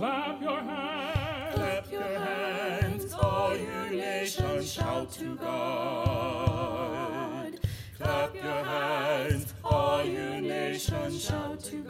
Clap your hands. Clap your hands, all you nations, shout to God. Clap your hands, all you nations, shout to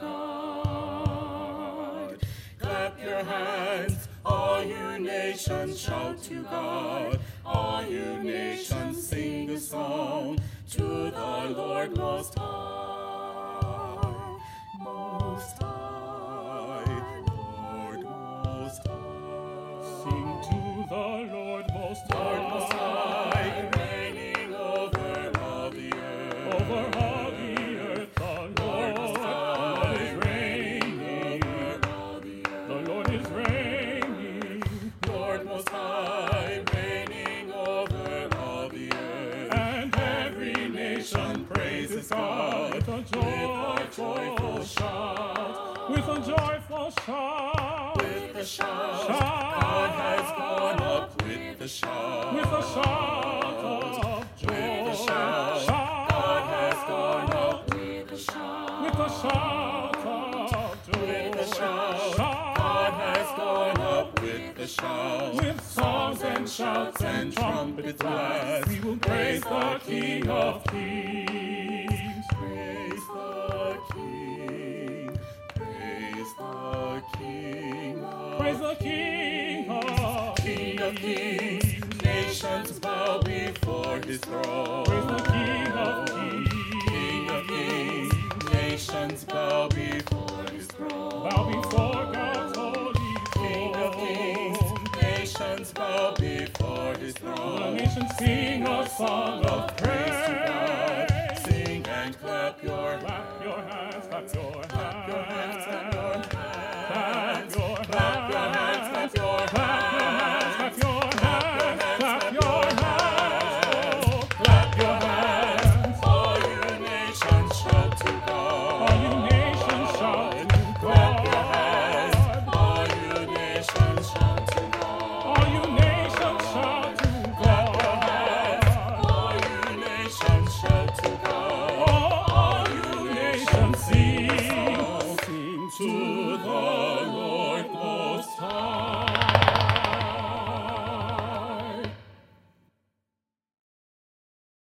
God. Clap your hands, all you nations, shout to God. All you nations, sing a song to the Lord Most High. Most High, Lord Most High. Sing to the Lord Most Lord Most High. High, reigning over all the earth. Over all the earth, the Lord Most is High, reigning. over all the earth. The Lord is reigning. Lord Most High, reigning over all the earth. And every nation praises God with a joyful shout. With a joyful shout. With a shout, Shout. God has gone up with a shout. With a shout of joy. With a shout, Shout. God has gone up with a shout. With a shout of joy. With a shout, Shout. God has gone up with a shout. With songs and shouts and trumpet blasts, we will praise the King of Kings. Praise the King, praise the King Praise the King of King of Kings. Nations bow before his throne. Praise the King of Kings. King of Kings. Nations bow before his throne. Bow before God's holy King of Kings. throne. Nations bow before his The throne. nations sing a song of Praise to God. praise. Sing and clap your Clap your hands, clap your